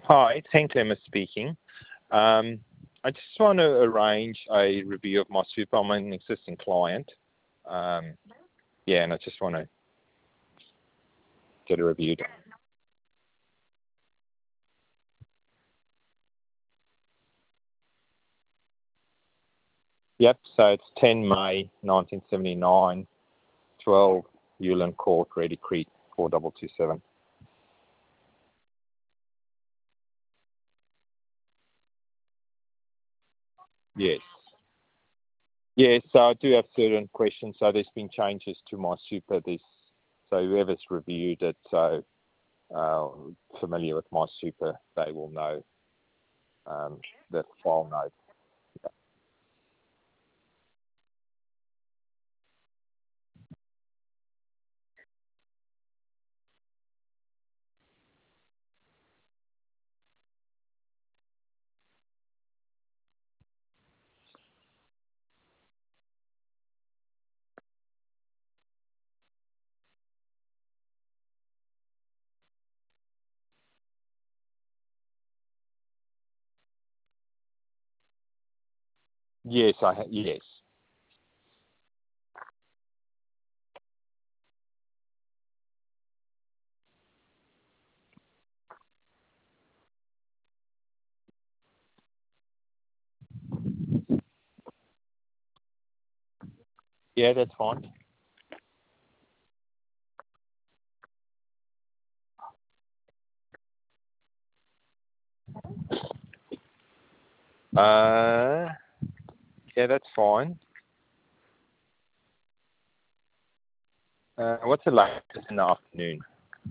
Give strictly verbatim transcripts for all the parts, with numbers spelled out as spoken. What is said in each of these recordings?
Hi, it's Hank Lemmer speaking. Um, I just want to arrange a review of my super. I'm an existing client. Um, yeah, and I just want to get a review done. Yep, so it's ten May nineteen seventy-nine, twelve Ulan Court, Reedy Creek, four two two seven. Yes. Yes, so I do have certain questions. So there's been changes to my super. This, so whoever's reviewed it, so uh, familiar with my super, they will know um, the file note. Yes, I ha- yes. Yeah, that's fine. Uh, yeah, that's fine. Uh, what's the latest in the afternoon?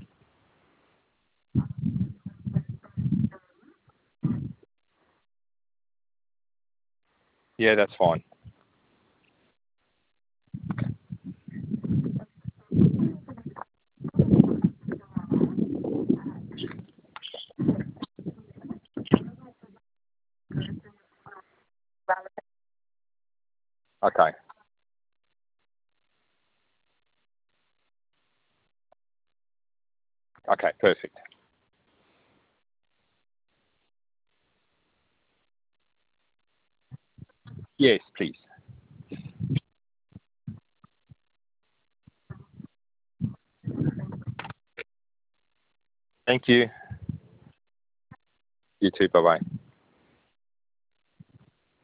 Yeah, that's fine. Okay. Okay, perfect. Yes, please. Thank you. You too. Bye bye.